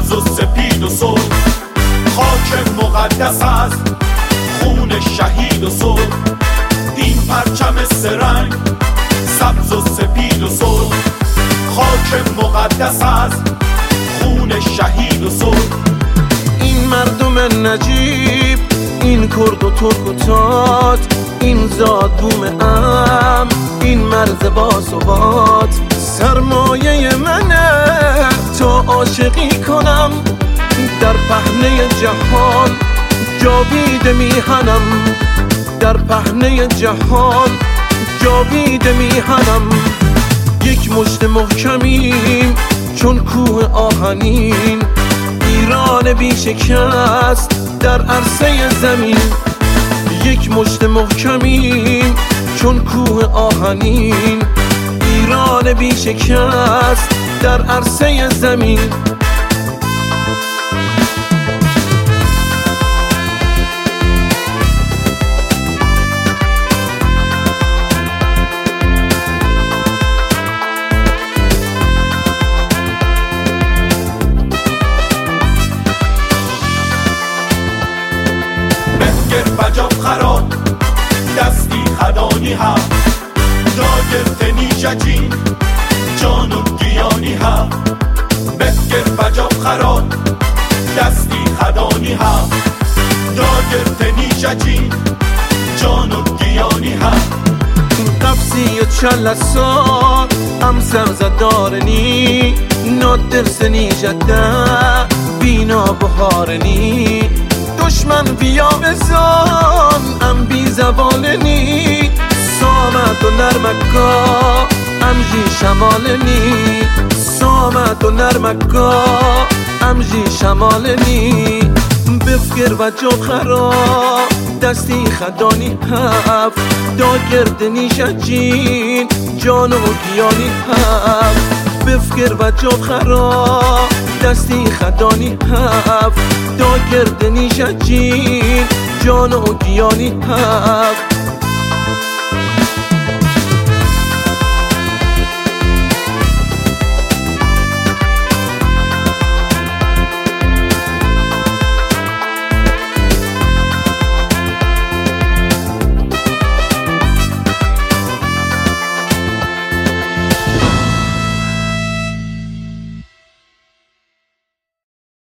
سبز و سپید و سرخ، خاک مقدس است خون شهید و سرخ. این پرچم سرنگ سبز و سپید و سرخ، خاک مقدس است خون شهید و سرخ. این مردم نجیب، این کرد و ترک و تات، این زاد بوم ام، این مرز باثبات. سرمایه منه تا عاشقی کنم، در پهنه جهان جاوید میهنم، در پهنه جهان جاوید میهنم. یک مشت محکمیم چون کوه آهنین، ایران بی شکست در عرصه زمین. یک مشت محکمیم چون کوه آهنین، ایران بی شکست در عرصه زمین. بجاب خراب دستی خدانی هم، داگر نیشجین جان و گیانی هم. بفگر بجاب خراب دستی خدانی هم، داگر نیشجین جان و گیانی هم. قفصی و چلسان ام سرزدارنی، نادر سنی جده بینا بهارنی. دشمن بیا بزان ام بی زبالنی، سامد و نرمکا ام جی شمالنی، سامد و نرمکا ام جی شمالنی. بفکر و جو خراب دستی خدانی هفت، داگرد نیشجین جان و گیانی هفت. بفکر و جو خراب دستی خدانی هفت، داگرد نیشجین جان و گیانی هفت.